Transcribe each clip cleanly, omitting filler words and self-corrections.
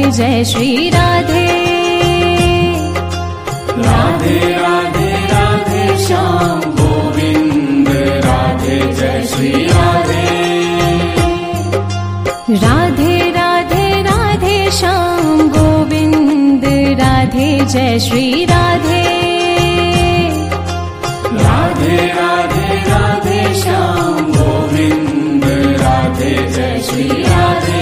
Jai Shri Radhe. Radhe Radhe Radhe Shyam Govind Radhe Jai Shri Radhe. Radhe Radhe Radhe Shyam Govind Radhe Jai Shri Radhe. Radhe Radhe Radhe Shyam Govind Radhe Jai Shri Radhe.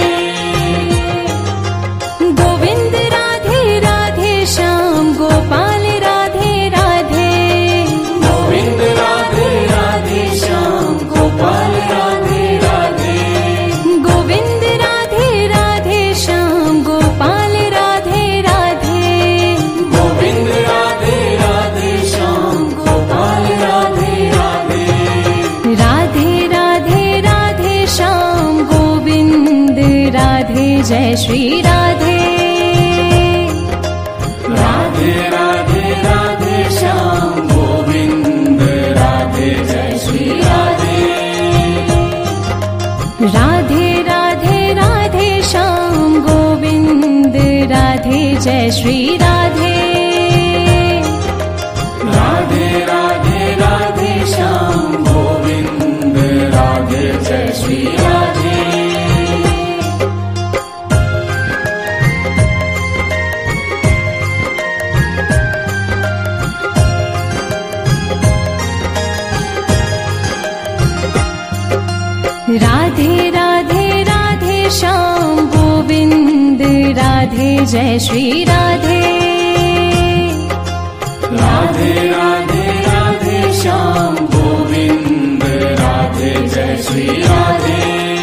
Govind Radhe Radhe Shyam Gopal Radhe Radhe. Govind Radhe Radhe Shyam Gopal Radhe Radhe. Govind Radhe Radhe Shyam Gopal Radhe Radhe. Govind Radhe Radhe Shyam Gopal Radhe Radhe. Radhe Radhe Radhe Shyam Govind Radhe Jai Shri Radhe. Radhe Radhe Radhe Shyam Govind Radhe Jai Shri Radhe. Radhe Radhe Radhe Shyam Govind Radhe Jai Shri Radhe. Radhe Radhe Radhe Shyam Govind Radhe Jai Shri Radhe. Radhe Radhe Radhe Shyam Govind Radhe Jai Shri Radhe. Radhe Radhe Radhe Shyam Govind Radhe Jai Shri Radhe.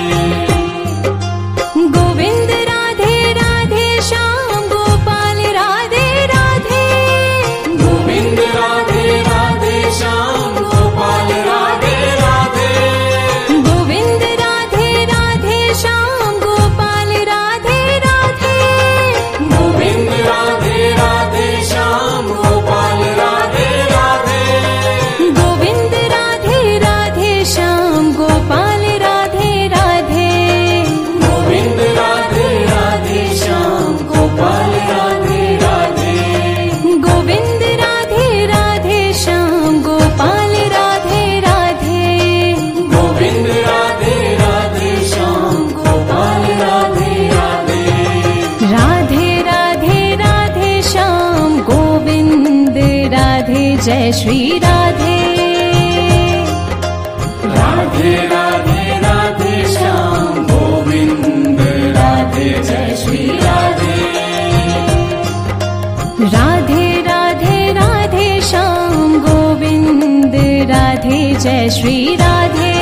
Govind Radhe Radhe Shyam Gopal Radhe Radhe. Govind Radhe Radhe Shyam Gopal Radhe Radhe. Govind Radhe Radhe Shyam Gopal Radhe Radhe. Govind Radhe Radhe Shyam Gopal Radhe Radhe. Govind Radhe Radhe Shyam Gopal Radhe Radhe. Govind Radhe Radhe Shyam Gopal Radhe Radhe. Govind Radhe Radhe Shyam Gopal Radhe Radhe. Govind Radhe Radhe Shyam Gopal Radhe Radhe. Radhe Radhe Radhe Shyam Govind Radhe Jai Shri Radhe. Radhe Radhe Radhe Shyam Govind Radhe Jai Shri Radhe. Radhe Radhe Radhe Shyam Govind Radhe Jai Shri Radhe.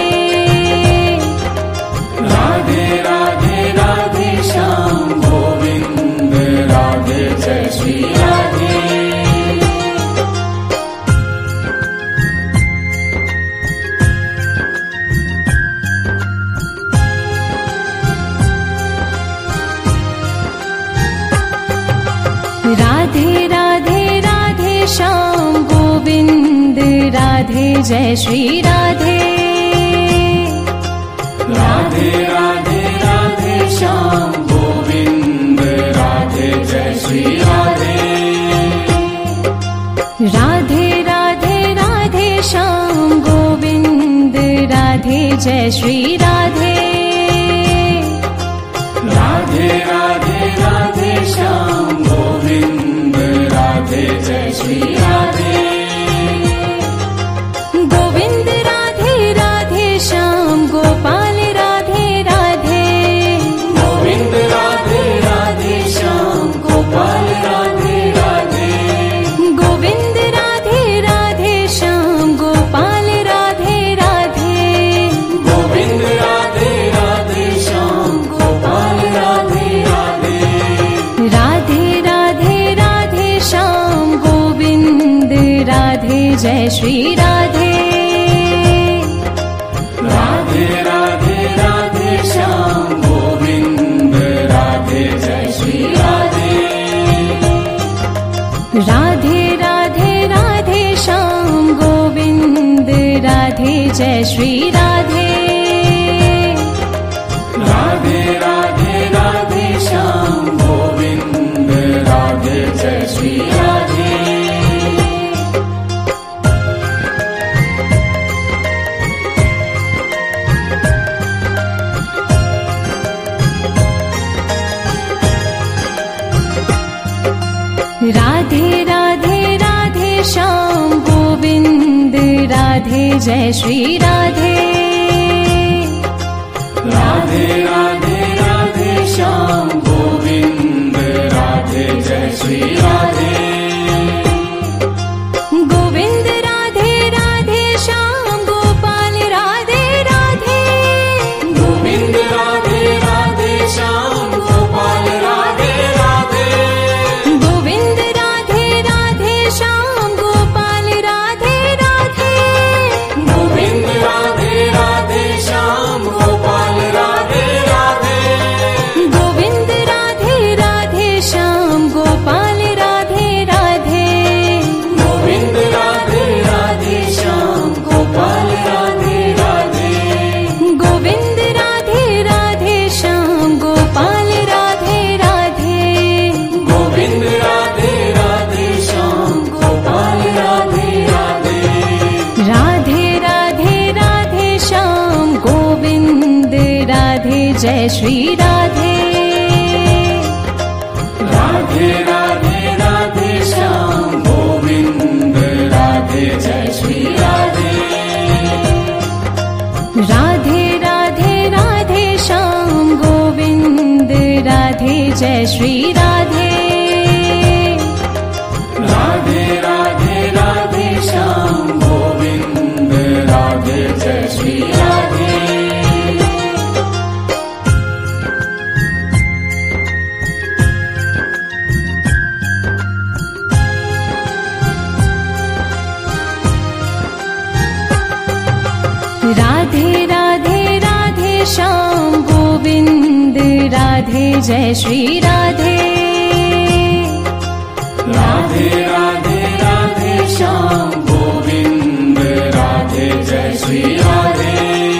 Radhe Radhe Radhe Shyam Govind Radhe Jai Shri Radhe. Radhe Radhe Radhe Shyam Govind Radhe Jai Shri Radhe. Radhe Radhe Radhe Shyam Govind Radhe Jai Shri Radhe. Radhe Radhe Radhe Shyam Govind Radhe Jai Shri Radhe. Radhe Radhe Radhe Shyam Govind Radhe Jai Shri Radhe. Govind Radhe Radhe Shyam Gopal Radhe Radhe. Govind Radhe Radhe Shyam Gopal Radhe Radhe. Govind Radhe Radhe Shyam Gopal Radhe Radhe. Govind Radhe Radhe Shyam Gopal Radhe Radhe. Radhe Radhe Radhe Shyam Govind Radhe Jai Shri Radhe. Radhe Radhe Radhe Shyam Govind Radhe Jai Shri Radhe. Radhe Radhe Radhe Shyam Govind Radhe Jai Shri Radhe. Radhe Radhe Radhe Shyam Govind Jai Shri Radhe. Radhe Radhe Radhe Shyam Govind Radhe Jai Shri Radhe. Govind Radhe Radhe Shyam Gopal Radhe Radhe. Govind Radhe Radhe Shyam Gopal Radhe Radhe. Govind Radhe Radhe Shyam Gopal Radhe Radhe. Govind Radhe Radhe Shyam Gopal Radhe Radhe. Govind Radhe Radhe Shyam Gopal Radhe Radhe. Govind Radhe Radhe Shyam Gopal Radhe Radhe. Govind Radhe Radhe Shyam Gopal Radhe Radhe. Govind Radhe Radhe Shyam Gopal Radhe Radhe. Radhe Radhe Radhe Shyam Govind Radhe Jai Shri Radhe. Radhe Radhe Radhe Shyam Govind Radhe Jai Shri Radhe. Radhe Radhe Radhe Shyam Govind Radhe Jai Shri Radhe. Radhe Radhe Radhe Shyam Govind Radhe Jai Shri Radhe. Radhe Radhe Radhe Shyam Govind Radhe Jai Shri Radhe. Radhe Radhe Radhe Shyam Govind Radhe Jai Shri Radhe.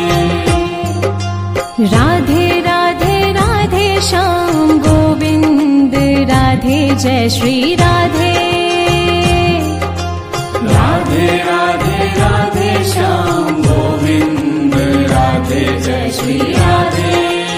Radhe Radhe Radhe Shyam Govind Radhe Jai Shri Radhe. Radhe Radhe Radhe Shyam Govind Radhe Jai Shri Radhe.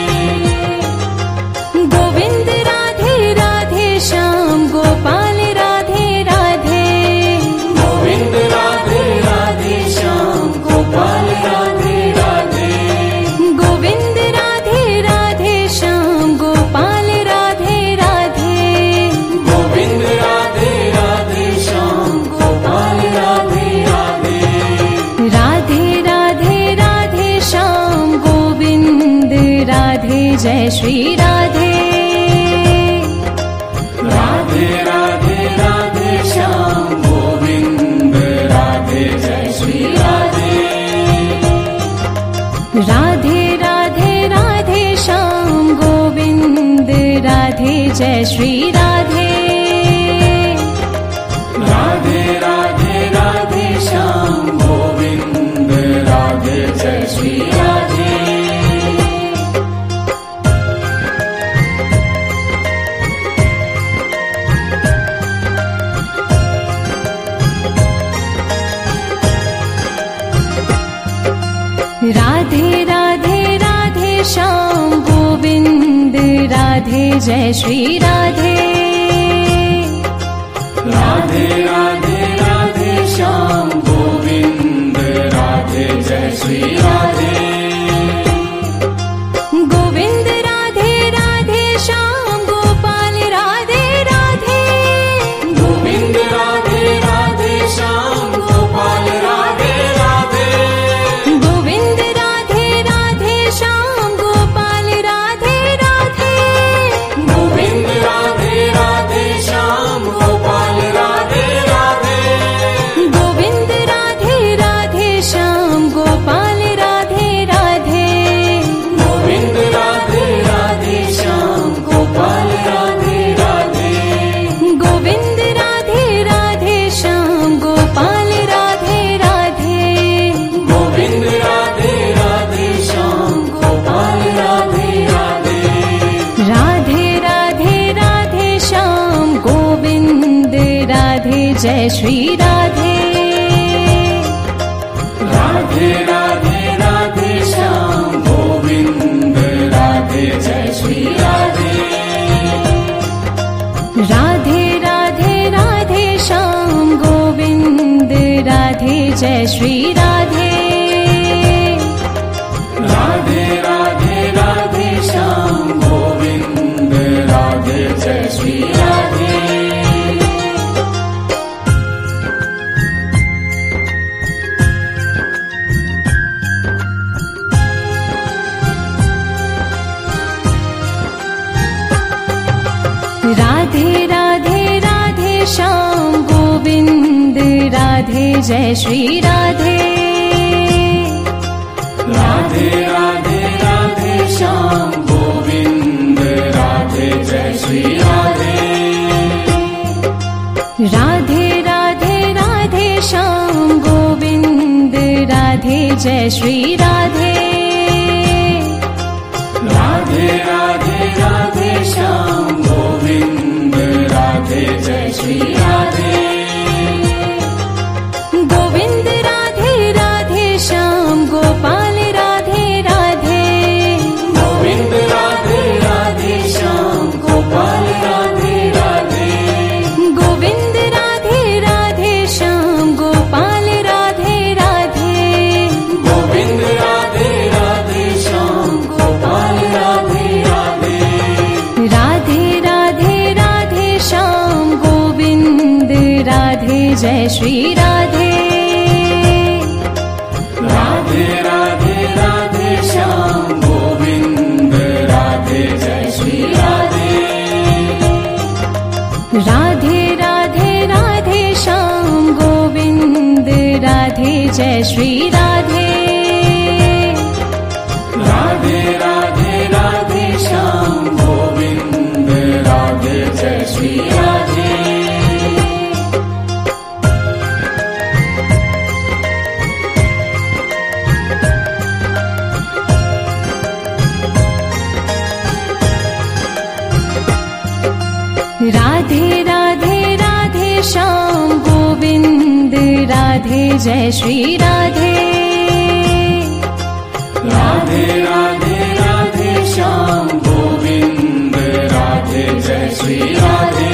Govind Radhe Radhe Shyam Gopal Radhe Radhe. Govind Radhe Radhe Shyam Gopal Radhe Radhe. Govind Radhe Radhe Shyam Gopal Radhe Radhe. Govind Radhe Radhe Shyam Gopal Radhe Radhe. Radhe Radhe Radhe Shyam Govind Radhe Jai Shri Radhe. Radhe Radhe Radhe Shyam Govind Radhe Jai Shri Radhe. Radhe Radhe Radhe Shyam Govind Radhe Jai Shri Radhe. Radhe Radhe Radhe Shyam Govind Radhe Jai Shri Radhe. Radhe Radhe Radhe Shyam Govind Radhe Jai Shri Radhe. Radhe Radhe Radhe Shyam Govind Radhe Jai Shri Radhe. Govind Radhe Radhe Shyam Gopal Radhe Radhe. Govind Radhe Radhe Shyam Gopal Radhe Radhe. Govind Radhe Radhe Shyam Gopal Radhe Radhe. Govind Radhe Radhe Shyam Gopal Radhe Radhe. Govind Radhe Radhe Shyam Gopal Radhe Radhe. Govind Radhe Radhe Shyam Gopal Radhe Radhe. Govind Radhe Radhe Shyam Gopal Radhe Radhe. Govind Radhe Radhe Shyam Gopal Radhe Radhe. Radhe Radhe Radhe Shyam Govind Radhe Jai Shri Radhe. Radhe Radhe Radhe Shyam Govind Radhe Jai Shri Radhe. Radhe Radhe Radhe Shyam Govind Radhe Jai Shri Radhe. Radhe Jai Shri Radhe. Radhe Radhe Radhe Shyam Govind Radhe Jai Shri Radhe. Radhe Radhe Radhe Shyam Govind Radhe Jai Shri Radhe. Radhe Radhe Radhe Shyam Govind Radhe Jai Shri Radhe. Govind Radhe Radhe Shyam Gopal Radhe Radhe. Govind Radhe Radhe Shyam Gopal Radhe Radhe. Govind Radhe Radhe Shyam Gopal Radhe Radhe. Govind Radhe Radhe Shyam Gopal Radhe Radhe. Radhe Radhe Radhe Shyam Govind Radhe Jai Shri Radhe. Radhe Radhe Radhe Shyam Govind Radhe Jai Shri Radhe. Radhe Radhe Radhe Shyam Govind Radhe Jai Shri Radhe. Radhe Radhe Radhe Shyam Govind Radhe Jai Shri Radhe. Radhe Radhe Radhe Shyam Govind Radhe Jai Shri Radhe. Radhe Radhe Radhe Shyam Govind Radhe Jai Shri Radhe.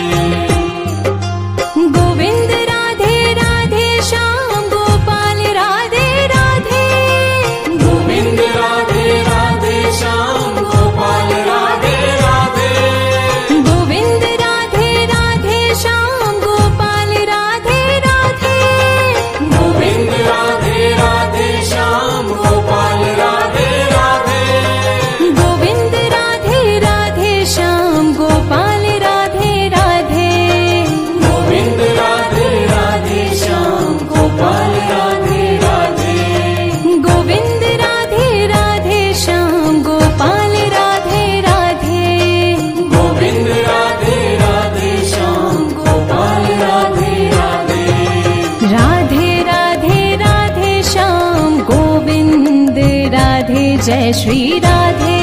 Govind Radhe Radhe Shyam Gopal Radhe Radhe. Govind Radhe Radhe Shyam Gopal Radhe Radhe. Govind Radhe Radhe Shyam Gopal Radhe Radhe. Govind Radhe Radhe Shyam Gopal Radhe Radhe. Govind Radhe Radhe Shyam Gopal Radhe Radhe. Govind Radhe Radhe Shyam Gopal Radhe Radhe. Govind Radhe Radhe Shyam Gopal Radhe Radhe. Govind Radhe Radhe Shyam Gopal Radhe Radhe. Radhe Radhe Radhe Shyam Govind Radhe Jai Shri Radhe.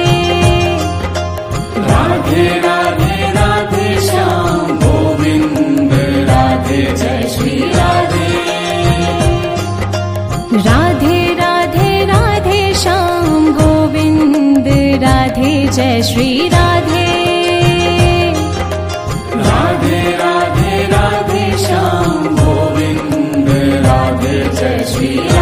Radhe Radhe Radhe Shyam Govind Radhe Jai Shri Radhe. Radhe Radhe Radhe Shyam Govind Radhe Jai Shri Radhe. Radhe Radhe Radhe Shyam Govind Radhe Jai Shri Radhe.